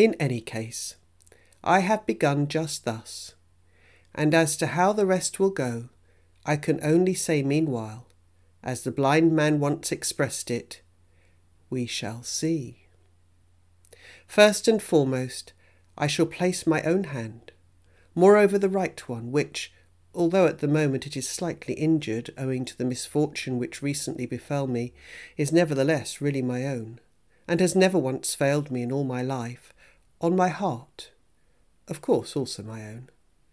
In any case, I have begun just thus, and as to how the rest will go, I can only say meanwhile, as the blind man once expressed it, we shall see. First and foremost, I shall place my own hand, moreover the right one, which, although at the moment it is slightly injured owing to the misfortune which recently befell me, is nevertheless really my own, and has never once failed me in all my life, on my heart, of course also my own.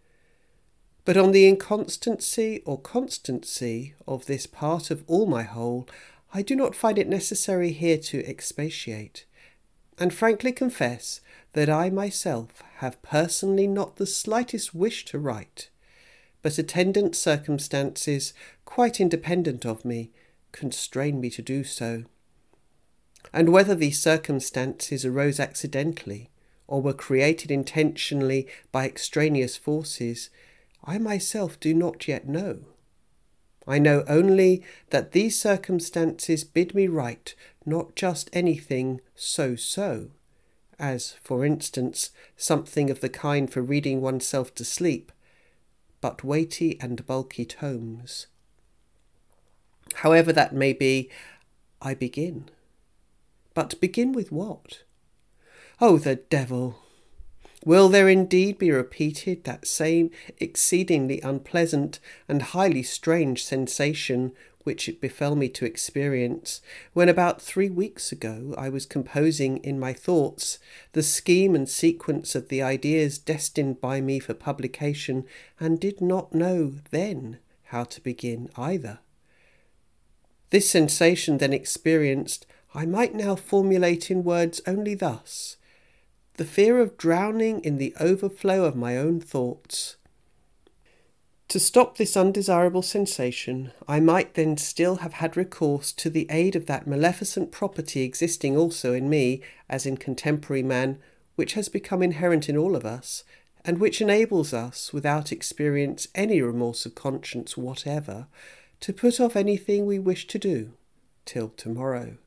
But on the inconstancy or constancy of this part of all my whole, I do not find it necessary here to expatiate, and frankly confess that I myself have personally not the slightest wish to write, but attendant circumstances, quite independent of me, constrain me to do so. And whether these circumstances arose accidentally, or were created intentionally by extraneous forces, I myself do not yet know. I know only that these circumstances bid me write not just anything so, as, for instance, something of the kind for reading oneself to sleep, but weighty and bulky tomes. However that may be, I begin. But begin with what? Oh, the devil! Will there indeed be repeated that same exceedingly unpleasant and highly strange sensation which it befell me to experience when about 3 weeks ago I was composing in my thoughts the scheme and sequence of the ideas destined by me for publication, and did not know then how to begin either? This sensation then experienced, I might now formulate in words only thus: the fear of drowning in the overflow of my own thoughts. To stop this undesirable sensation, I might then still have had recourse to the aid of that maleficent property existing also in me, as in contemporary man, which has become inherent in all of us, and which enables us, without experience any remorse of conscience whatever, to put off anything we wish to do, till tomorrow.